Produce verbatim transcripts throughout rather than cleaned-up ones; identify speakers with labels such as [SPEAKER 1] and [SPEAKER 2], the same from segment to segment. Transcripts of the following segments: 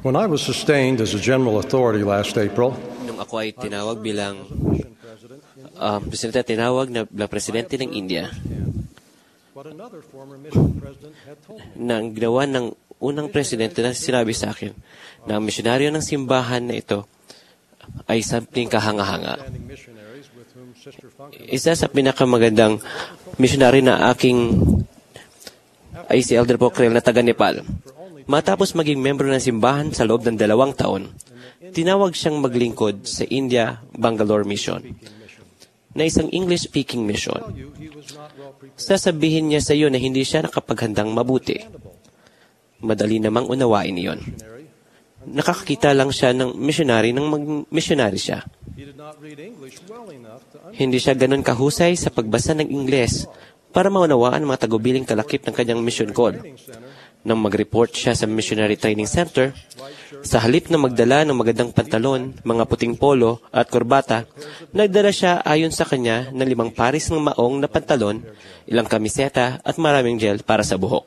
[SPEAKER 1] When I was sustained as a general authority last April,
[SPEAKER 2] Nung ako ay tinawag bilang um, presidente, tinawag na bilang presidente ng India,
[SPEAKER 1] what another former mission president had told me.
[SPEAKER 2] na ang ginawa ng unang presidente na sinabi sa akin na ang misyonaryo ng simbahan na ito ay sampling kahanga-hanga.
[SPEAKER 1] Standing missionaries with whom Sister Funke
[SPEAKER 2] Isa sa pinakamagandang misyonaryo na aking ay si Elder Pocrel na taga Nepal. Matapos maging membro ng simbahan sa loob ng dalawang taon, tinawag siyang maglingkod sa India Bangalore Mission, na isang English-speaking mission.
[SPEAKER 1] you he was not well prepared.
[SPEAKER 2] Sasabihin niya sa iyo na hindi siya nakapaghandang mabuti. Madali namang unawain iyon. Nakakakita lang siya ng missionary nang mag-missionary siya.
[SPEAKER 1] He did not read English well enough to understand
[SPEAKER 2] Hindi siya ganun kahusay sa pagbasa ng Ingles para maunawaan ang mga tagubiling kalakip ng kanyang mission call. Nang mag-report siya sa Missionary Training Center, sa halip na magdala ng magandang pantalon, mga puting polo at korbata, nagdala siya ayon sa kanya ng limang paris ng maong na pantalon, ilang kamiseta at maraming gel para sa buhok.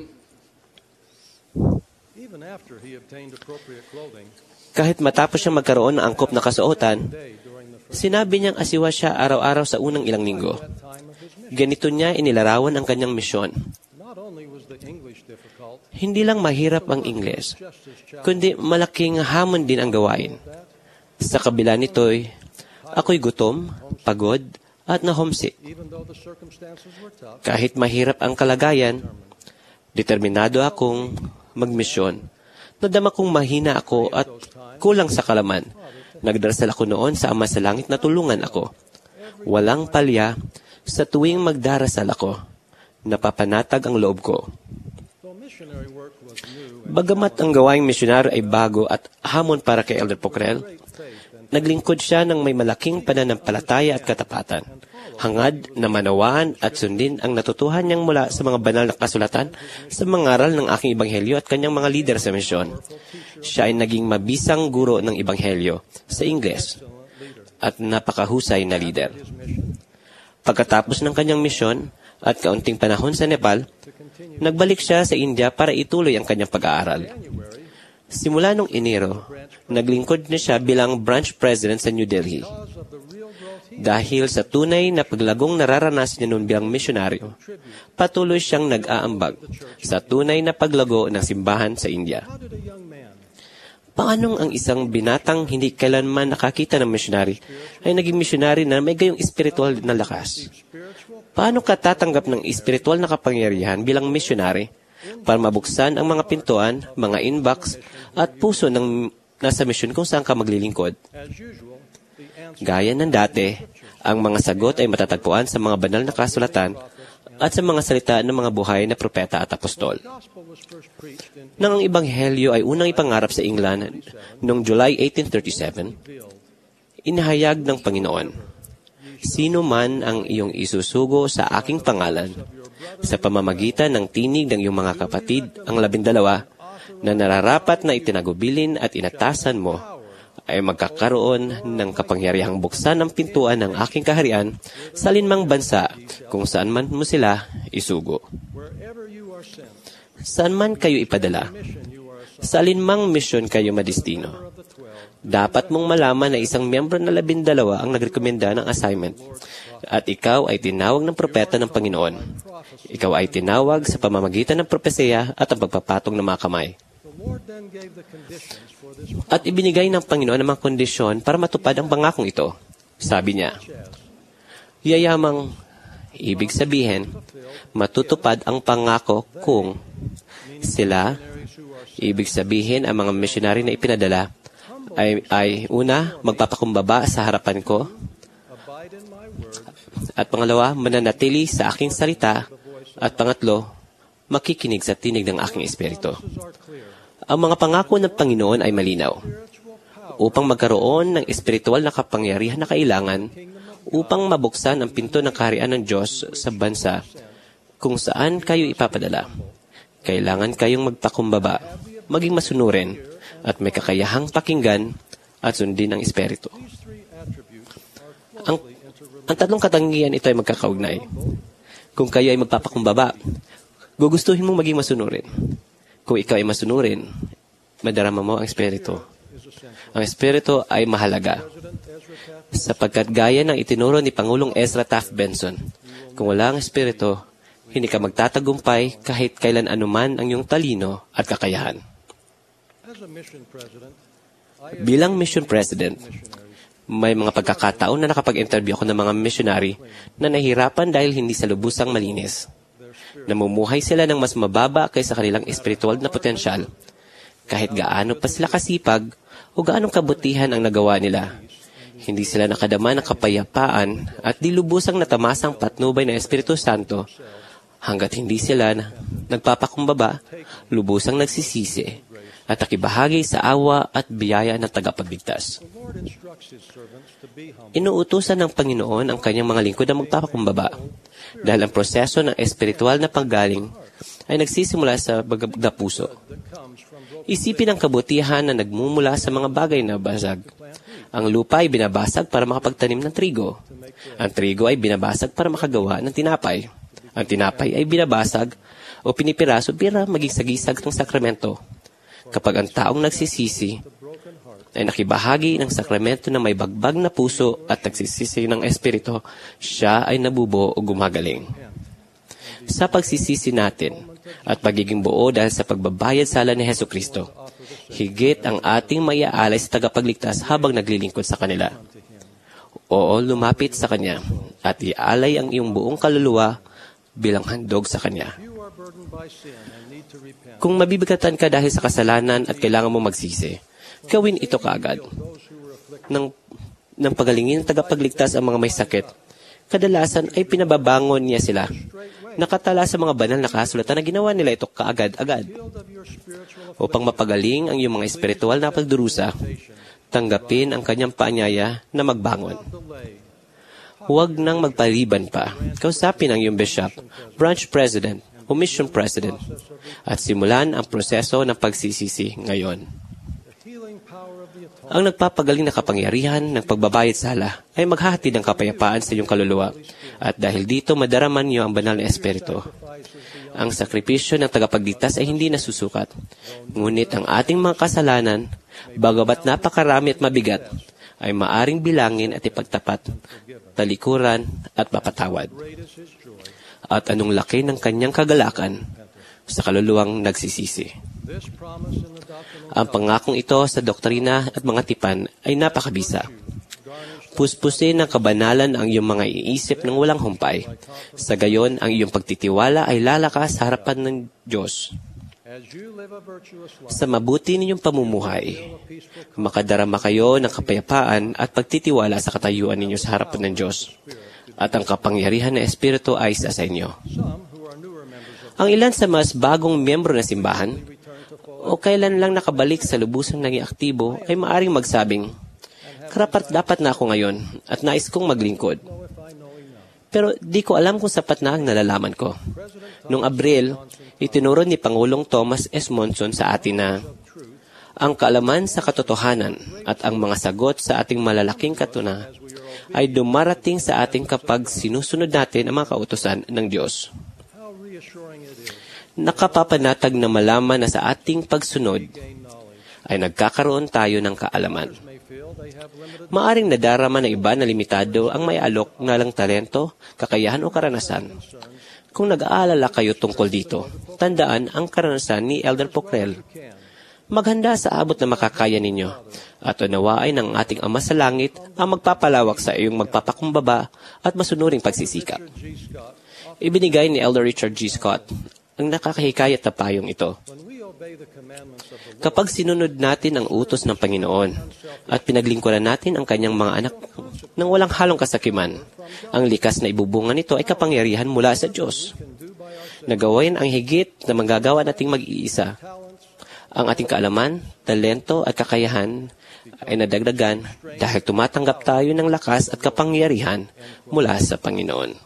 [SPEAKER 1] even after he obtained appropriate clothing
[SPEAKER 2] Kahit matapos siyang magkaroon ng angkop na kasuotan,
[SPEAKER 1] day during the first
[SPEAKER 2] sinabi niyang asiwa siya araw-araw sa unang ilang linggo.
[SPEAKER 1] time of his mission.
[SPEAKER 2] Ganito niya inilarawan ang kanyang misyon.
[SPEAKER 1] Not only was the English difficult,
[SPEAKER 2] Hindi lang mahirap ang Ingles,
[SPEAKER 1] just as challenging
[SPEAKER 2] kundi malaking hamon din ang gawain. Sa kabila nito'y, ako'y gutom, pagod, at na-homesick.
[SPEAKER 1] even though the circumstances were tough.
[SPEAKER 2] Kahit mahirap ang kalagayan, determinado akong magmisyon. Nadama kong mahina ako at kulang sa kalaman. Nagdarasal ako noon sa Ama sa Langit na tulungan ako. Walang palya sa tuwing magdarasal ako. Napapanatag ang loob ko.
[SPEAKER 1] Though missionary work was new and
[SPEAKER 2] Bagamat ang gawaing misyonaryo ay bago at hamon para kay Elder Pocrel, naglingkod siya ng may malaking pananampalataya at katapatan. Hangad na manawaan at sundin ang natutuhan niyang mula sa mga banal na kasulatan sa mga aral ng aking ebanghelyo at kanyang mga lider sa misyon. Siya ay naging mabisang guro ng ebanghelyo sa Ingles at napakahusay na lider. Pagkatapos ng kanyang misyon at kaunting panahon sa Nepal, nagbalik siya sa India para ituloy ang kanyang pag-aaral. Simula noong Enero, naglingkod na siya bilang branch president sa New Delhi.
[SPEAKER 1] because of the real growth he
[SPEAKER 2] Dahil sa tunay na paglagong nararanasan niya noon bilang misyonaryo, patuloy siyang nag-aambag sa tunay na paglago ng simbahan sa India.
[SPEAKER 1] how did a young man
[SPEAKER 2] Paanong ang isang binatang hindi kailanman nakakita ng misyonary ay naging misyonary na may gayong espiritual na lakas?
[SPEAKER 1] spiritual
[SPEAKER 2] Paano ka tatanggap ng espiritual na kapangyarihan bilang misyonary para mabuksan ang mga pintuan, mga inbox, at puso ng nasa misyon kung saan ka maglilingkod?
[SPEAKER 1] as usual the answer
[SPEAKER 2] Gaya ng dati, ang mga sagot ay matatagpuan sa mga banal na kasulatan at sa mga salita ng mga buhay na propeta at apostol.
[SPEAKER 1] gospel was first preached in
[SPEAKER 2] Nang ang ebanghelyo ay unang ipangarap sa England noong July eighteen thirty-seven, inahayag ng Panginoon, "Sino man ang iyong isusugo sa aking pangalan, sa pamamagitan ng tinig ng iyong mga kapatid, ang labindalawa, na nararapat na itinagubilin at inatasan mo, ay magkakaroon ng kapangyarihang buksan ng pintuan ng aking kaharian sa linmang bansa kung saan man mo sila isugo."
[SPEAKER 1] wherever you are sent,
[SPEAKER 2] Saan man kayo ipadala,
[SPEAKER 1] mission you are assigned
[SPEAKER 2] sa alinmang misyon kayo madistino.
[SPEAKER 1] of the twelve,
[SPEAKER 2] Dapat mong malaman na isang miyembro na labindalawa ang nagrekomenda ng assignment at ikaw ay tinawag ng propeta ng Panginoon. Ikaw ay tinawag sa pamamagitan ng propesya at ang pagpapatong ng mga kamay.
[SPEAKER 1] the Lord then gave the conditions for this
[SPEAKER 2] At ibinigay ng Panginoon ang mga kondisyon para matupad ang pangakong ito. Sabi niya, yayamang ibig sabihin, matutupad ang pangako kung sila, ibig sabihin ang mga missionary na ipinadala, ay, ay una, magpapakumbaba sa harapan ko,
[SPEAKER 1] abide in my word,
[SPEAKER 2] at pangalawa, mananatili sa aking salita, at pangatlo, makikinig sa tinig ng aking espiritu.
[SPEAKER 1] promises are clear.
[SPEAKER 2] Ang mga pangako ng Panginoon ay malinaw. Upang magkaroon ng espiritual na kapangyarihan na kailangan, upang mabuksan ang pinto ng kaharian ng Diyos sa bansa kung saan kayo ipapadala. Kailangan kayong magpakumbaba, maging masunurin, at may kakayahang pakinggan at sundin ang espiritu.
[SPEAKER 1] These three attributes are
[SPEAKER 2] Ang,
[SPEAKER 1] closely interrelated.
[SPEAKER 2] ang tatlong katangian ito ay magkakaugnay. Kung kayo ay magpapakumbaba, gugustuhin mong maging masunurin. Kung ikaw ay masunurin, madarama mo ang Espiritu. Ang Espiritu ay mahalaga. Sapagkat gaya ng itinuro ni Pangulong Ezra Taft Benson, kung wala ang Espiritu, hindi ka magtatagumpay kahit kailan anuman ang iyong talino at kakayahan. Bilang mission president, may mga pagkakataon na nakapag-interview ako ng mga missionary na nahihirapan dahil hindi sa lubusang malinis. Namumuhay sila ng mas mababa kaysa kanilang espiritual na potensyal. Kahit gaano pa sila kasipag o gaanong kabutihan ang nagawa nila, hindi sila nakadama ng kapayapaan at di lubusang natamasang patnubay ng Espiritu Santo hanggat hindi sila na nagpapakumbaba, lubusang nagsisisi at nakibahagi sa awa at biyaya ng tagapagligtas. Inuutusan ng Panginoon ang kanyang mga lingkod na magpapakumbaba dahil ang proseso ng espiritual na paggaling ay nagsisimula sa bagag na puso. Isipin ang kabutihan na nagmumula sa mga bagay na basag. Ang lupa ay binabasag para makapagtanim ng trigo. Ang trigo ay binabasag para makagawa ng tinapay. Ang tinapay ay binabasag o pinipiraso para maging sagisag ng sakramento. Kapag ang taong nagsisisi ay nakibahagi ng sakramento na may bagbag na puso at nagsisisi ng espiritu, siya ay nabubuo o gumagaling. Sa pagsisisi natin at pagiging buo dahil sa pagbabayad sala ni Hesukristo, higit ang ating maiaalay sa tagapagligtas habang naglilingkod sa kanila. Oo, lumapit sa Kanya at ialay ang iyong buong kaluluwa bilang handog sa Kanya. Kung mabibigatan ka dahil sa kasalanan at kailangan mo magsisi, gawin ito kaagad. Nang, nang pagalingin ng tagapagligtas ang mga may sakit, kadalasan ay pinababangon niya sila. Nakatala sa mga banal na kasulatan na ginawa nila ito kaagad-agad. Upang mapagaling ang iyong mga espiritual na pagdurusa, tanggapin ang kanyang paanyaya na magbangon. Huwag nang magpaliban pa. Kausapin ang iyong bishop, branch president, o mission president, at simulan ang proseso ng pagsisisi ngayon. Ang nagpapagaling na kapangyarihan ng pagbabayad sala ay maghahatid ng kapayapaan sa iyong kaluluwa, at dahil dito madaraman niyo ang banal na espiritu. Ang sakripisyo ng tagapagligtas ay hindi nasusukat, ngunit ang ating mga kasalanan, bagamat napakarami at mabigat, ay maaring bilangin at ipagtapat, talikuran at mapatawad. At anong laki ng kanyang kagalakan sa kaluluwang nagsisisi. Ang pangakong ito sa doktrina at mga tipan ay napakabisa. Puspusin ng kabanalan ang iyong mga iisip ng walang humpay. Sa gayon, ang iyong pagtitiwala ay lalakas sa harapan ng Diyos. Sa mabuti ninyong pamumuhay, makadarama kayo ng kapayapaan at pagtitiwala sa katayuan ninyo sa harapan ng Diyos. At ang kapangyarihan ng Espiritu ay sa inyo. Ang ilan sa mas bagong miyembro ng simbahan, o kailan lang nakabalik sa lubusang naging aktibo, ay maaring magsabing, karapat dapat na ako ngayon at nais kong maglingkod. Pero di ko alam kung sapat na ang nalalaman ko. Noong Abril, itinuro ni Pangulong Thomas S. Monson sa atin na ang kaalaman sa katotohanan at ang mga sagot sa ating malalaking katuna ay dumarating sa atin kapag sinusunod natin ang mga kautusan ng Diyos. Nakapapanatag na malaman na sa ating pagsunod ay nagkakaroon tayo ng kaalaman. Maaring nadarama ng iba na limitado ang may alok na lang talento, kakayahan o karanasan. Kung nag-aalala kayo tungkol dito, tandaan ang karanasan ni Elder Pocrel. Maghanda sa abot na makakaya ninyo at unawain ng ating Ama sa Langit ang magpapalawak sa iyong magpapakumbaba at masunuring pagsisikap. Ibinigay ni Elder Richard G. Scott ang nakakahikayat na payong ito. Kapag sinunod natin ang utos ng Panginoon at pinaglingkuran natin ang kanyang mga anak ng walang halong kasakiman, ang likas na ibubunga nito ay kapangyarihan mula sa Diyos. Nagawain ang higit na manggagawa nating mag-iisa. Ang ating kaalaman, talento at kakayahan ay nadagdagan dahil tumatanggap tayo ng lakas at kapangyarihan mula sa Panginoon.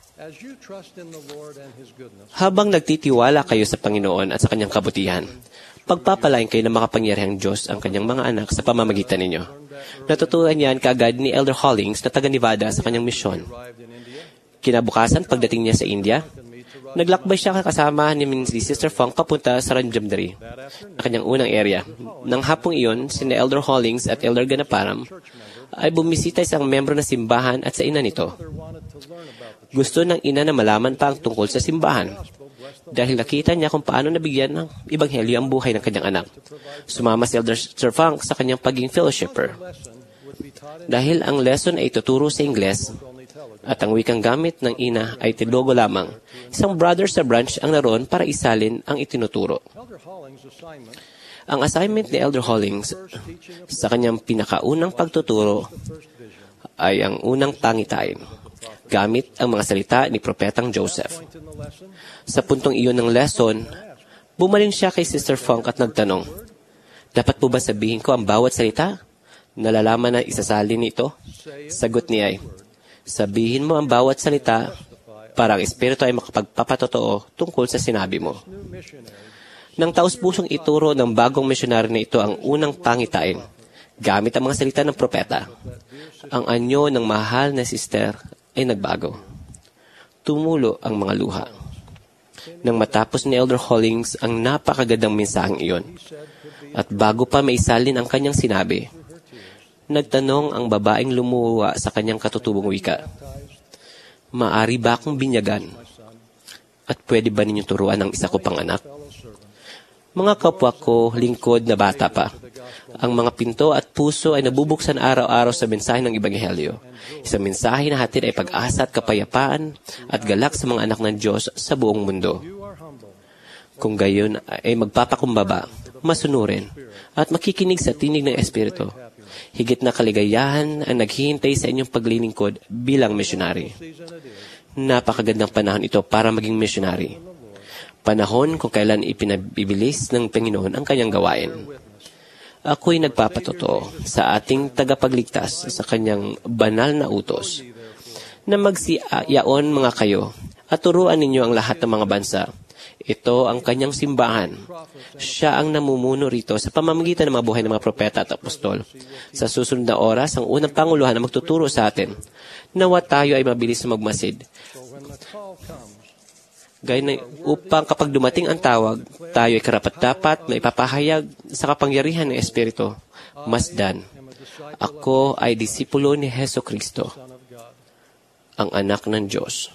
[SPEAKER 2] Habang nagtitiwala kayo sa Panginoon at sa kanyang kabutihan, pagpapalain kayo ng makapangyarihang Diyos ang kanyang mga anak sa pamamagitan ninyo. Natutuhan yan kaagad ni Elder Hollings na taga Nevada sa kanyang misyon. Kinabukasan, pagdating niya sa India, Naglakbay siya kasama ni si Sister Funk papunta sa Ranjamdari, na kanyang unang area. Nang hapong iyon, sina Elder Hollings at Elder Ganaparam ay bumisita isang membro ng simbahan at sa ina nito. Gusto ng ina na malaman pa ang tungkol sa simbahan dahil nakita niya kung paano nabigyan ng ebanghelyo ang buhay ng kanyang anak. Sumama si Elder Sir Funk sa kanyang pagiging fellowshipper. Dahil ang lesson ay tuturo sa Ingles at ang wikang gamit ng ina ay Telogo lamang, isang brother sa branch ang naroon para isalin ang itinuturo. Ang assignment ni Elder Hollings sa kanyang pinakaunang pagtuturo ay ang unang tangitain, gamit ang mga salita ni Propetang Joseph. Sa puntong iyon ng lesson, bumaling siya kay Sister Funk at nagtanong, "Dapat po ba sabihin ko ang bawat salita? Nalalaman na isasalin nito?" Sagot niya ay, "Sabihin mo ang bawat salita para ang Espiritu ay makapagpapatotoo tungkol sa sinabi mo." Nang taus-pusong ituro ng bagong misyonaryo na ito ang unang pangitain, gamit ang mga salita ng propeta, ang anyo ng mahal na sister ay nagbago. Tumulo ang mga luha. Nang matapos ni Elder Hollings ang napakagandang mensaheng iyon, at bago pa maisalin ang kanyang sinabi, nagtanong ang babaeng lumuwa sa kanyang katutubong wika, "Maari ba akong binyagan? At pwede ba ninyong turuan ang isa ko pang anak?" Mga kapwa ko, lingkod na bata pa, ang mga pinto at puso ay nabubuksan araw-araw sa mensahe ng Ebanghelyo. Isang mensahe na hatid ay pag-asa at kapayapaan at galak sa mga anak ng Diyos sa buong mundo. Kung gayon ay magpapakumbaba, masunurin, at makikinig sa tinig ng Espiritu, higit na kaligayahan ang naghihintay sa inyong paglilingkod bilang misyonary. Napakagandang panahon ito para maging misyonary. Panahon kung kailan ipinabibilis ng Panginoon ang kanyang gawain. Ako'y nagpapatotoo sa ating tagapagligtas sa kanyang banal na utos na magsiyaon mga kayo at turuan ninyo ang lahat ng mga bansa. Ito ang kanyang simbahan. Siya ang namumuno rito sa pamamagitan ng mga buhay ng mga propeta at apostol. Sa susunod na oras, ang unang panguluhan na magtuturo sa atin, nawa tayo ay mabilis na magmasid. Gaya na upang kapag dumating ang tawag, tayo ay karapat-dapat na ipapahayag sa kapangyarihan ng Espiritu. Masdan, ako ay disipulo ni Heso Kristo, ang anak ng Diyos.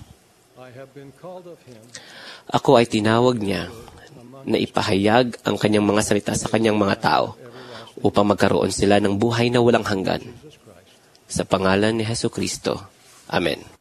[SPEAKER 2] Ako ay tinawag niya na ipahayag ang kanyang mga salita sa kanyang mga tao upang magkaroon sila ng buhay na walang hanggan. Sa pangalan ni Heso Kristo. Amen.